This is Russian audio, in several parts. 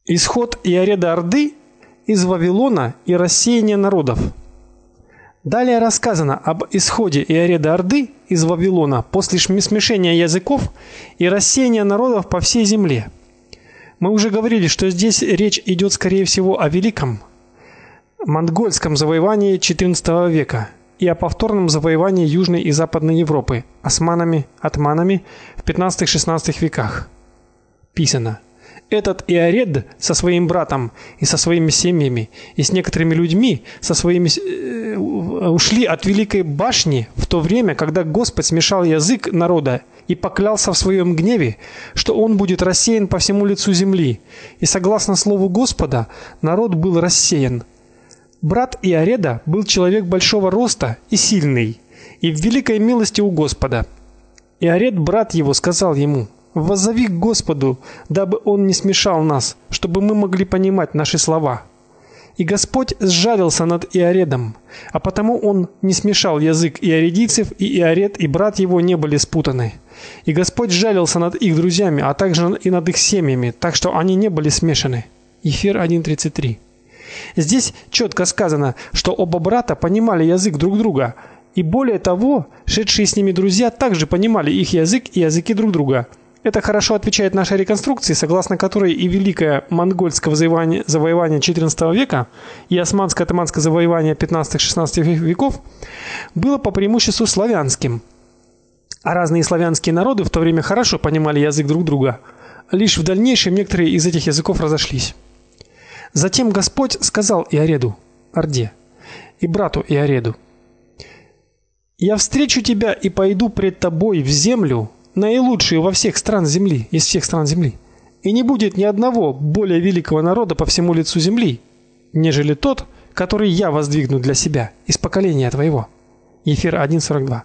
Исход Иареда Орды из Вавилона и рассеяние народов. Далее рассказано об исходе Иареда Орды из Вавилона после смешения языков и рассеяния народов по всей земле. Мы уже говорили, что здесь речь идет, скорее всего, о великом монгольском завоевании XIV века и о повторном завоевании Южной и Западной Европы османами, атманами в XV-XVI веках. Писано: этот Иаред со своим братом и со своими семьями и с некоторыми людьми ушли от великой башни в то время, когда Господь смешал язык народа и поклялся в своем гневе, что он будет рассеян по всему лицу земли. И согласно слову Господа, народ был рассеян. Брат Иареда был человек большого роста и сильный, и в великой милости у Господа. Иаред, брат его, сказал ему: воззови к Господу, дабы он не смешал нас, чтобы мы могли понимать наши слова. И Господь сжалился над Иаредом, а потому он не смешал язык иаредийцев, и Иаред и брат его не были спутаны. И Господь сжалился над их друзьями, а также и над их семьями, так что они не были смешаны. Ефир 1:33. Здесь четко сказано, что оба брата понимали язык друг друга, и более того, шедшие с ними друзья также понимали их язык и языки друг друга. Это хорошо отвечает нашей реконструкции, согласно которой и великое монгольское завоевание XIV века, и османско-атаманское завоевание XV-XVI веков было по преимуществу славянским. А разные славянские народы в то время хорошо понимали язык друг друга. Лишь в дальнейшем некоторые из этих языков разошлись. Затем Господь сказал Иареду, Орде, и брату Иареду: я встречу тебя и пойду пред тобой в землю, наилучшую во всех стран земли, из всех стран земли. И не будет ни одного более великого народа по всему лицу земли, нежели тот, который я воздвигну для себя из поколения твоего. Ефир 1:42.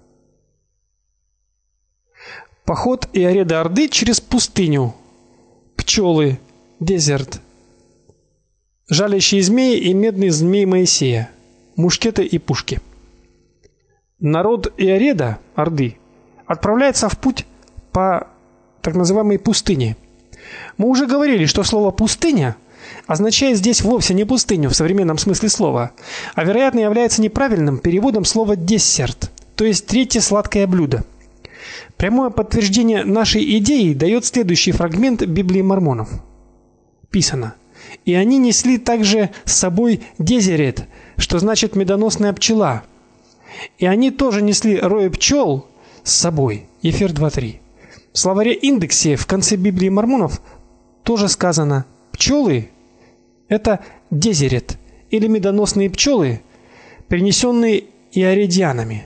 Поход Иареда Орды через пустыню. Пчелы, дезерт, жалящие змеи и медный змей Моисея, мушкеты и пушки. Народ Иареда Орды отправляется в путь по так называемой пустыне. Мы уже говорили, что слово пустыня означает здесь вовсе не пустыню в современном смысле слова, а вероятно является неправильным переводом слова десерт, то есть третье сладкое блюдо. Прямое подтверждение нашей идеи дает следующий фрагмент Библии мормонов. Писано: и они несли также с собой дезерет, что значит медоносная пчела. И они тоже несли рой пчел с собой. Ефир 2:3. В словаре Индексе в конце Библии мормонов тоже сказано: пчелы — это дезерет или медоносные пчелы, принесенные иаредитянами.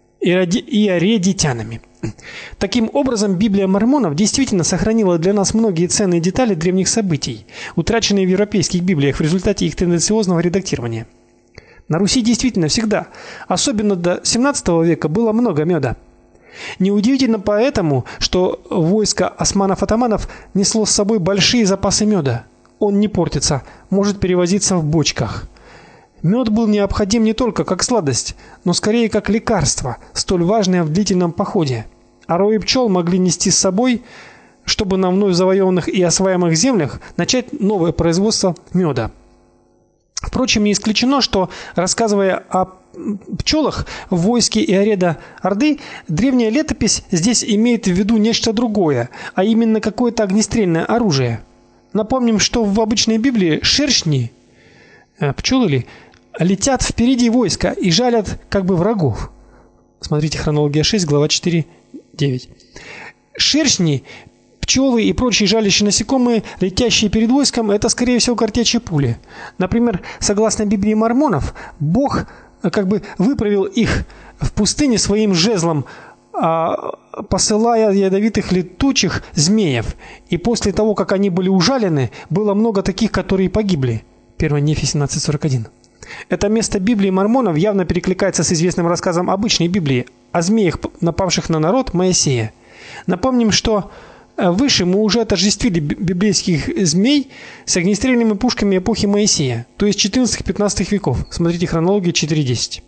Таким образом, Библия мормонов действительно сохранила для нас многие ценные детали древних событий, утраченные в европейских библиях в результате их тенденциозного редактирования. На Руси действительно всегда, особенно до XVII века, было много меда. Неудивительно поэтому, что войско османов-атаманов несло с собой большие запасы меда. Он не портится, может перевозиться в бочках. Мед был необходим не только как сладость, но скорее как лекарство, столь важное в длительном походе. А рои пчел могли нести с собой, чтобы на вновь завоеванных и осваиваемых землях начать новое производство меда. Впрочем, не исключено, что, рассказывая о пчелах в войске Иареда Орды, древняя летопись здесь имеет в виду нечто другое, а именно какое-то огнестрельное оружие. Напомним, что в обычной Библии шершни, пчелы летят впереди войска и жалят как бы врагов. Смотрите Хронология 6, глава 4:9. Шершни, пчелы и прочие жалящие насекомые, летящие перед войском, это скорее всего картечи пули. Например, согласно Библии мормонов, Бог как бы выправил их в пустыне своим жезлом, посылая ядовитых летучих змеев. И после того, как они были ужалены, было много таких, которые погибли. 1 Нефи 17:41. Это место Библии мормонов явно перекликается с известным рассказом обычной Библии о змеях, напавших на народ Моисея. Напомним, что выше мы уже отождествили библейских змей с огнестрельными пушками эпохи Моисея, то есть XIV-XV веков. Смотрите Хронология 4:10.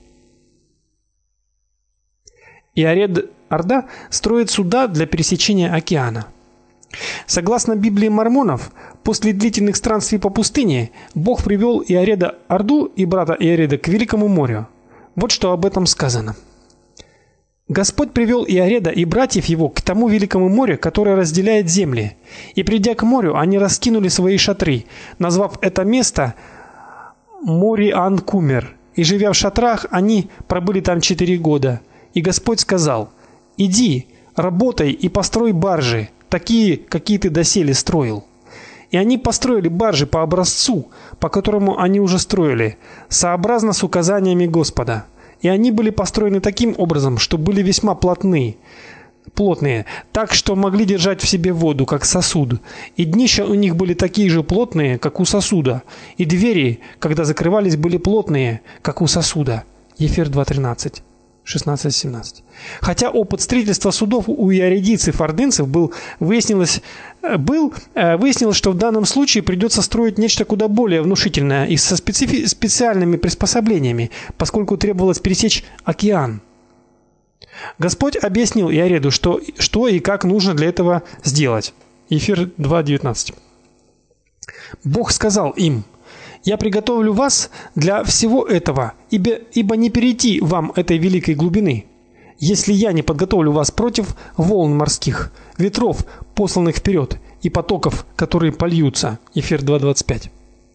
Иаред Орда строит суда для пересечения океана. Согласно Библии мормонов, после длительных странствий по пустыне Бог привел Иареда Орду и брата Иареда к Великому морю. Вот что об этом сказано. Господь привел Иареда и братьев его к тому великому морю, которое разделяет земли. И придя к морю, они раскинули свои шатры, назвав это место Мориан-Кумер. И живя в шатрах, они пробыли там 4 года. И Господь сказал: «Иди, работай и построй баржи, такие, какие ты доселе строил». И они построили баржи по образцу, по которому они уже строили, сообразно с указаниями Господа. И они были построены таким образом, что были весьма плотные, так что могли держать в себе воду, как сосуд. И днища у них были такие же плотные, как у сосуда, и двери, когда закрывались, были плотные, как у сосуда. Ефер 2:13. 16-17. Хотя опыт строительства судов у иаридийцев-ордынцев выяснилось, что в данном случае придется строить нечто куда более внушительное и со специальными приспособлениями, поскольку требовалось пересечь океан. Господь объяснил Иареду, что и как нужно для этого сделать. Ефер 2:19. Бог сказал им: «Я приготовлю вас для всего этого, ибо не перейти вам этой великой глубины, если я не подготовлю вас против волн морских, ветров, посланных вперед, и потоков, которые польются». Ефер 2:25.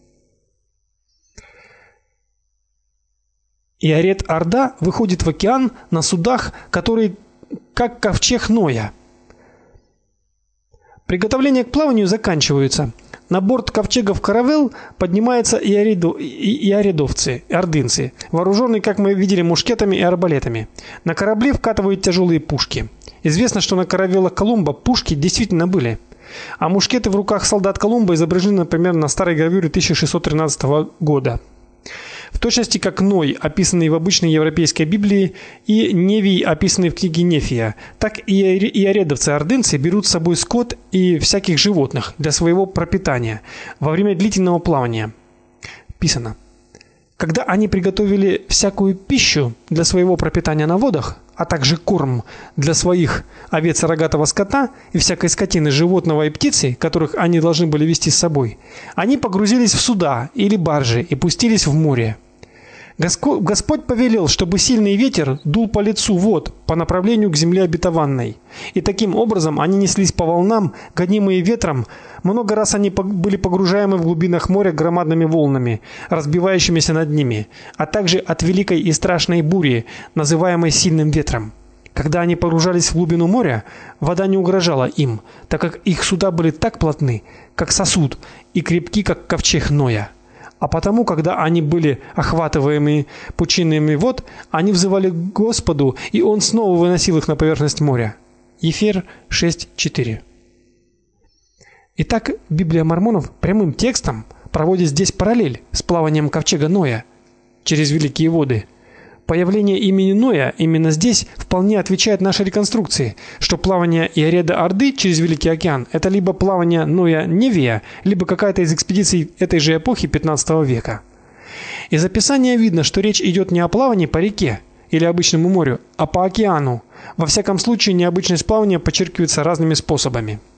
Иаред Орда выходит в океан на судах, которые как ковчег Ноя. Приготовления к плаванию заканчиваются. На борт ковчегов каравелл поднимаются иаредовцы, ордынцы, вооруженные, как мы видели, мушкетами и арбалетами. На корабли вкатывают тяжелые пушки. Известно, что на каравеллах Колумба пушки действительно были. А мушкеты в руках солдат Колумба изображены, например, на старой гравюре 1613 года. В точности как Ной, описанный в обычной европейской Библии, и Невий, описанный в книге Нефия, так и иаредовцы-ордынцы берут с собой скот и всяких животных для своего пропитания во время длительного плавания. Писано: «Когда они приготовили всякую пищу для своего пропитания на водах, а также корм для своих овец и рогатого скота и всякой скотины, животного и птицы, которых они должны были вести с собой, они погрузились в суда или баржи и пустились в море. Господь повелел, чтобы сильный ветер дул по лицу вод по направлению к земле обетованной. И таким образом они неслись по волнам, гонимые ветром. Много раз они были погружаемы в глубинах моря громадными волнами, разбивающимися над ними, а также от великой и страшной бури, называемой сильным ветром. Когда они погружались в глубину моря, вода не угрожала им, так как их суда были так плотны, как сосуд, и крепки, как ковчег Ноя. А потому, когда они были охватываемы пучинами вод, они взывали к Господу, и Он снова выносил их на поверхность моря. Ефер 6:4. Итак, Библия мормонов прямым текстом проводит здесь параллель с плаванием ковчега Ноя через великие воды. Появление имени Ноя именно здесь вполне отвечает нашей реконструкции, что плавание Иареда Орды через Великий океан это либо плавание Ноя Невия, либо какая-то из экспедиций этой же эпохи 15 века. Из описания видно, что речь идет не о плавании по реке или обычному морю, а по океану. Во всяком случае, необычность плавания подчеркивается разными способами.